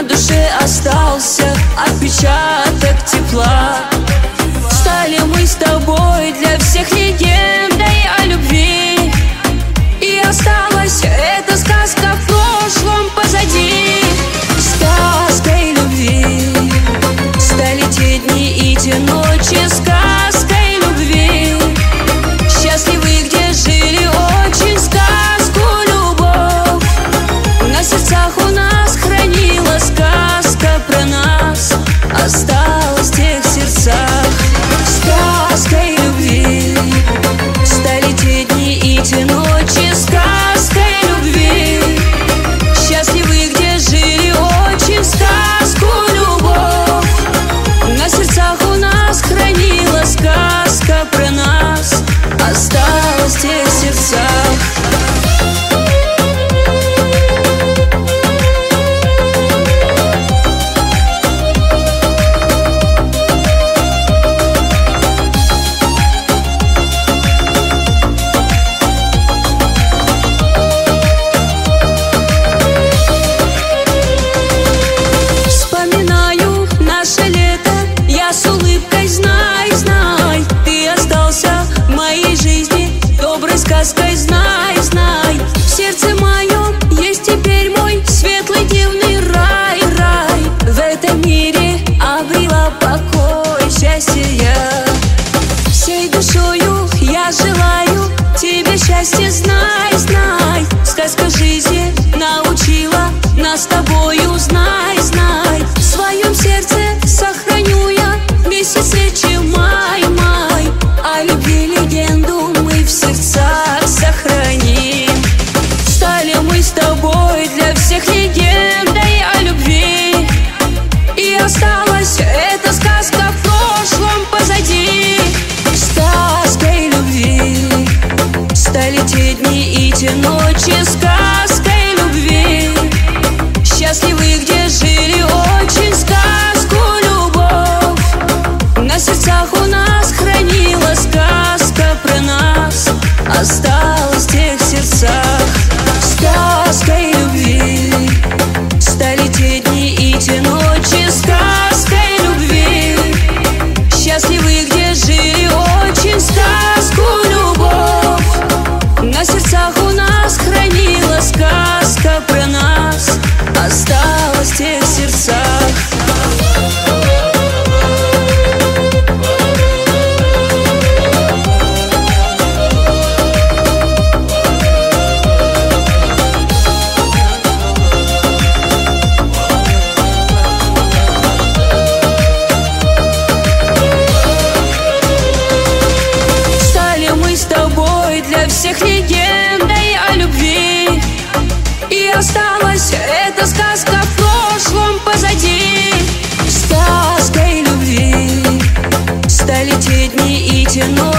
душе остался отпечаток тепла. Стали мы с тобой для всех легендой о любви, и осталась эта сказка в прошлом позади. Сказкой любви стали те дни и те ночи, сказкой любви. Счастливы, где жили очень, сказку любовь на сердцах у нас хранила сказка про нас, осталась в тех сердцах. Сказкой любви стали те дни и те ночи, сказкой любви. Счастливы, где жили очень, сказку любовь на сердцах у нас хранила сказка про нас, осталась в тех сердцах. С улыбкой, знай, знай, ты остался в моей жизни доброй сказкой, знай, знай. В сердце моем есть теперь мой светлый дивный рай, рай. В этом мире обрела покой, счастье я. Всей душою я желаю тебе счастья, знай, знай. Сказка жизни научила нас с тобою, знай, знай. В своем сердце сохраню я месяц речи май, май. О любви легенду мы в сердцах сохраним. Стали мы с тобой для всех легендой о любви, и осталась эта сказка в прошлом позади. Сказкой любви стали те дни и те ночи, сказкой любви. Счастливы, где жили очень, сказку любовь на сердцах у нас хранила сказка про нас, осталась в тех сердцах. Сказкой любви стали те дни и те ночи, сказкой любви. Счастливы, где жили очень, сказку любовь на сердцах у нас хранила сказка про нас, осталась в тех сердцах. Стали мы с тобой для всех легендой о любви, и осталась эта сказка в прошлом позади. Сказкой любви стали те дни и те ночи.